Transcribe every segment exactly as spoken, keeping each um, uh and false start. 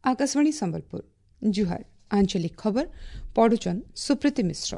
आकाशवाणी संबलपुर जुहार आंचलिक खबर पढ़ुचन सुप्रीति मिश्र।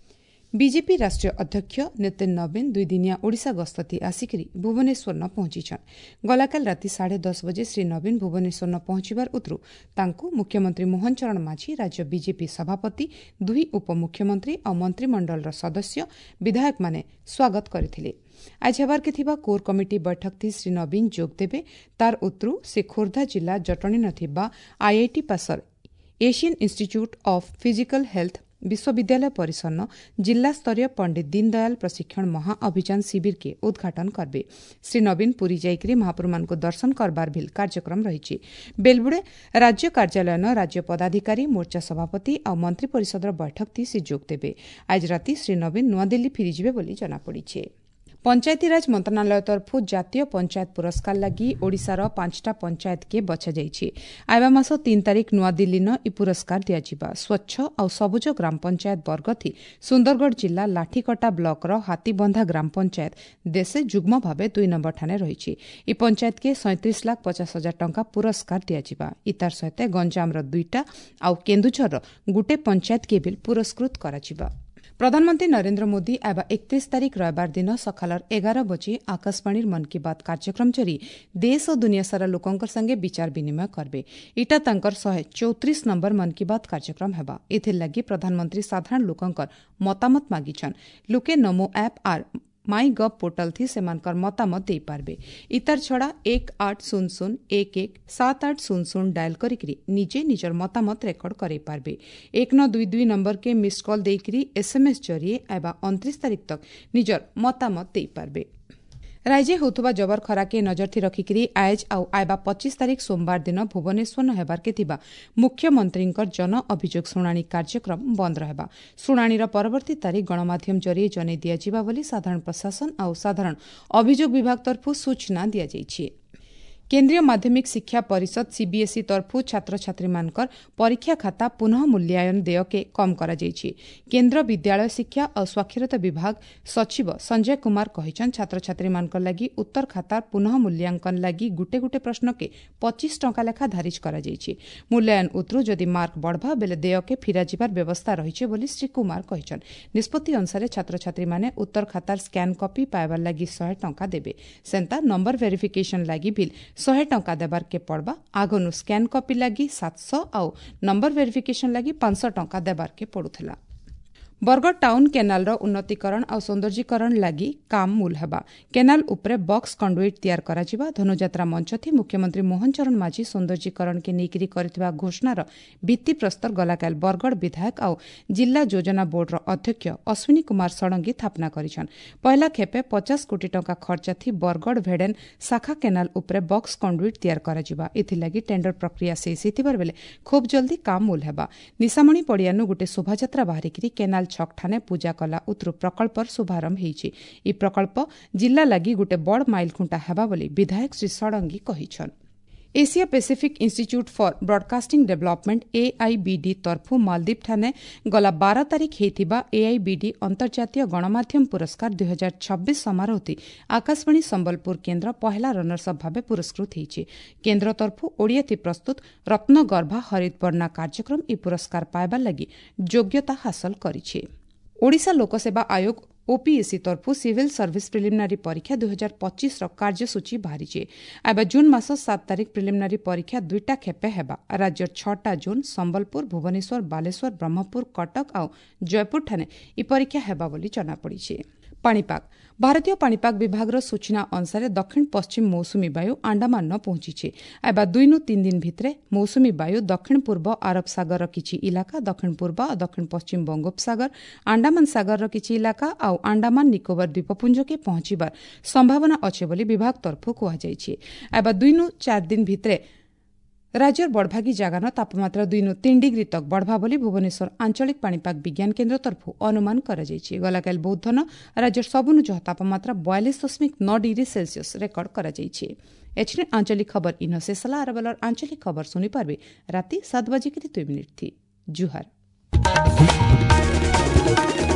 बीजेपी राष्ट्रीय अध्यक्ष नितिन नवीन दुई दिनिया ओडिशा गस्तती आसिकरी भुवनेश्वर न पहुंचीछन। गलाकाल राति साढ़े दस बजे श्री नवीन भुवनेश्वर न पहुंचबार उतरू तांकु मुख्यमंत्री मोहन चरण माझी, राज्य बीजेपी सभापति, दुई उपमुख्यमंत्री और मंत्रिमंडल सदस्य विधायक माने स्वागत करथिले। आज हेबार के थिबा कोर कमिटी बैठक थी श्री नवीन जोग देबे। तार उतरू से खोर्धा जिला जटणी नथिबा आईआईटी पासर Asian institute of physical health विश्वविद्यालय परिसर न जिला स्तरीय पंडित दीनदयाल प्रशिक्षण महाअभियान शिविर के उद्घाटन करबे। श्री नवीन पुरी जाइकरी महाप्रभु मान को दर्शन करबार भी कार्यक्रम रही। बेलबुड़े राज्य कार्यालय न राज्य पदाधिकारी, मोर्चा सभापति और मंत्री परिषद बैठक थी से जोग देबे। आज राति श्री नवीन नुआदिल्ली फिरिजिबे बोली जनापड़िछे। पंचायतीराज मंत्रणालय तरफु जातीय पंचायत पुरस्कार लगी ओडिशार पांचटा पंचायत के बछा जाइछि। आइबा मास तीन तारिख नुआदिल्ली न इ पुरस्कार दियाजिबा। स्वच्छ और सबुज ग्राम पंचायत वर्ग थी सुंदरगढ़ जिला लाठीकटा ब्लॉक रो हाथीबंधा ग्राम पंचायत देशे जुग्म भावे दुई नंबर ठाने रही। इ पंचायत के सैंतीस लाख पचास हजार टंका पुरस्कार दियाजिबा। इतार सहित गंजाम दुईटा आउ केन्दुझर गुटे पंचायत के भी पुरस्कृत कराजिबा। प्रधानमंत्री नरेंद्र मोदी आबा एकतीस तारिख रविवार दिन सकालर एगार बजे आकाशवाणी मन की बात कार्यक्रम जरी देश और दुनिया सारा लोकंर संगे विचार विनिमय करबे। इटा तांकर शहे चौतीस नंबर मन की बात कार्यक्रम हेबा। एथिर लगी प्रधानमंत्री साधारण लोकंर मतामत मागिछन। लोके नमो ऐप आर माई गव पोर्टल थी सेमानकर मतामत दे पारबे। इतार छड़ा एक आठ शून्य शून्य एक एक सात आठ शून्य शून्य डायल करिकरी निजे निजर मतामत रेकर्ड करे पारबे। एक नौ दुई दुई नंबर के मिस कॉल देकरी एसएमएस जरिए एबा उनतीस तारिख तक निजर मतामत दे पारबे। राज्य होथुबा जबर खरा के नजर थी रखिकरी आज आउ आइबा पच्चीस तारिख सोमवार दिन भुवनेश्वर न हेबार के थिबा मुख्यमंत्री जन अभियोग शुणाणी कार्यक्रम बंद रहबा। शुणाणीर परवर्ती तारिख गणमाध्यम जरिए जने दियाजिबा बोली साधारण प्रशासन और साधारण अभियोग विभाग तरफु सूचना दिया जाइछि। केन्द्रीय माध्यमिक शिक्षा परिषद सीबीएसई तरफु छात्र छात्री मानकर परीक्षा खाता पुनः मूल्यांकन देय के कम करा जाइछि। केन्द्र विद्यालय शिक्षा और साक्षरता विभाग सचिव संजय कुमार कहिछन छात्र छात्री मानकर लागि उत्तर खाता पुनः मूल्यांकन लागि गुटे गुटे प्रश्न के पच्चीस टंका लेखा धारिज करा जाइछि। मूल्यांकन उतरु जदि मार्क बढ़बा बेले देय के फिरा जिबार व्यवस्था रहिछे बोली श्री कुमार कहिछन। निष्पत्ति अनुसार छात्र छात्री माने उत्तर खातार स्कैन कॉपी पाइबार लागि सौ टंका देबे। सेंता नंबर वेरिफिकेशन लागि बिल सौ टंका देबार के पड़बा। आगनु स्कैन कॉपी लगी सात सौ आउ नंबर वेरिफिकेशन लगी पांच सौ टंका देबार के पड़ुथला। बरगड़ टाउन केनाल रो उन्नतीकरण और सौंदर्यीकरण लगी काम मूल हेबा। केनाल उपरे बॉक्स कंडुइट तैयार कराजिबा। धनुयात्रा मंच थी मुख्यमंत्री मोहन चरण माझी सौंदर्यीकरण के नेकरी करथिबा घोषणार भित्ति प्रस्तर गलाकाल बरगड़ विधायक और जिला योजना बोर्ड रो अध्यक्ष अश्विनी कुमार षडंगी स्थापना करिछन। पहला खेपे पचास कोटी टंका खर्च थी बरगड़ भेडेन शाखा केनाल उपरे बॉक्स कंडुइट तैयार कराजिबा। एथि लगी टेंडर प्रक्रिया शेष हेतिबार बेले खूब जल्दी काम मूल हेबा। निशामणी पड़ियानु गुटे शोभायात्रा बाहरिकरी केनाल छक ठाने पूजा कला उतरु प्रकल्पर शुभारंभ होईछि। इ प्रकल्प जिला लगी गुटे बड़ माइल खुंटा हेबा बोली विधायक श्री षडंगी कहिछन। Asia Pacific institute for broadcasting development AIBD तरफु मालदीप ठाने गला बारह तारिख हेतिबा एआईबीडी अंतर्जातीय गणमाध्यम पुरस्कार दुई हजार छब्बीस समारोह थी आकाशवाणी संबलपुर केन्द्र पहला रनर्सअप भावे पुरस्कृत होईछि। केन्द्र तरफु ओडिया थी प्रस्तुत रत्नगर्भा हरितवर्णा कार्यक्रम इ पुरस्कार पाइबार लगी योग्यता हासिल करिछि। ओडिशा लोकसेवा आयोग ओपीएससी तरफु सिविल सर्विस प्रिलिमिनारी परीक्षा दुई हजार पच्चीस कार्यसूची बाहरी। आइबा जून मास सात तारिख प्रिलिमिनारी परीक्षा दुईटा खेपे हेबा। राज्य छटा जून संबलपुर, भुवनेश्वर, बालेश्वर, ब्रह्मपुर, कटक और जयपुर ठाने इ परीक्षा हेबा बोली जनापड़िछि। पाणीपाग भारतीय पाणीपाग विभाग सूचना अनुसार दक्षिण पश्चिम मौसुमी वायु आंडामान न पहुंची। आइबा दुई नु तीन दिन भितरे मौसुमी वायु दक्षिण पूर्व अरब सागर किछि इलाका, दक्षिण पूर्व और दक्षिण पश्चिम बंगोपसागर, आंडामान सागर किछि इलाका और आंडामान निकोबर द्वीपपुंज के पहुंचबार संभावना अच्छे बोली विभाग तरफु कहुଯାଇଛି। आइबा दुई नु चार दिन भितरे राज्यर बड़भागी जगार तापमात्रा दुई नु तीन डिग्री तक बढ़वा बोली भुवनेश्वर आंचलिक पाणीपाग विज्ञान केन्द्र तरफु अनुमान कराଯାଇଛି। गलाकाल बौद्धन राज्यर सबुनु जह तापमात्रा बयालीस दशमिक नौ डिग्री सेल्सियस रेकर्ड कराଯାଇଛି। एचने आंचलिक खबर इन शेषला आरबलर आंचलिक खबर सुनी पारबे राति सात बजे दुई मिनिट थी। जुहार।